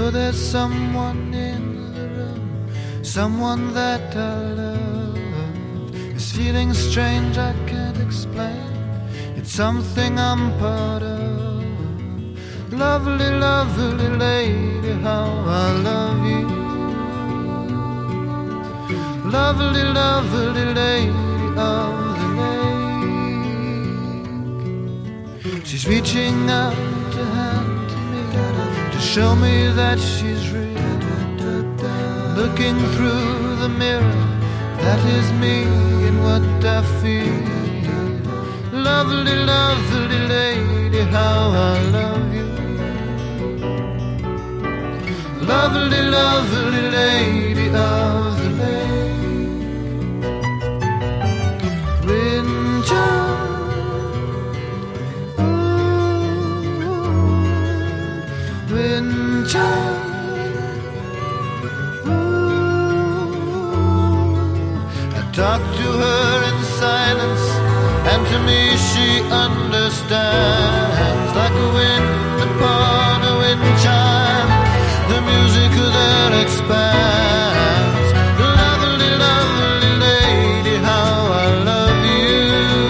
know there's someone in the room, someone that I love. This feeling strange I can't explain, it's something I'm part of. Lovely, lovely lady, how I love you. Lovely, lovely lady of the lake. She's reaching out a hand to me to show me that she's real. Looking through the mirror, that is me and what I feel. Lovely, lovely lady, how I love you. Lovely, lovely lady of the lake. Winter, ooh, winter, ooh. I talked to her in silence, and to me she understood.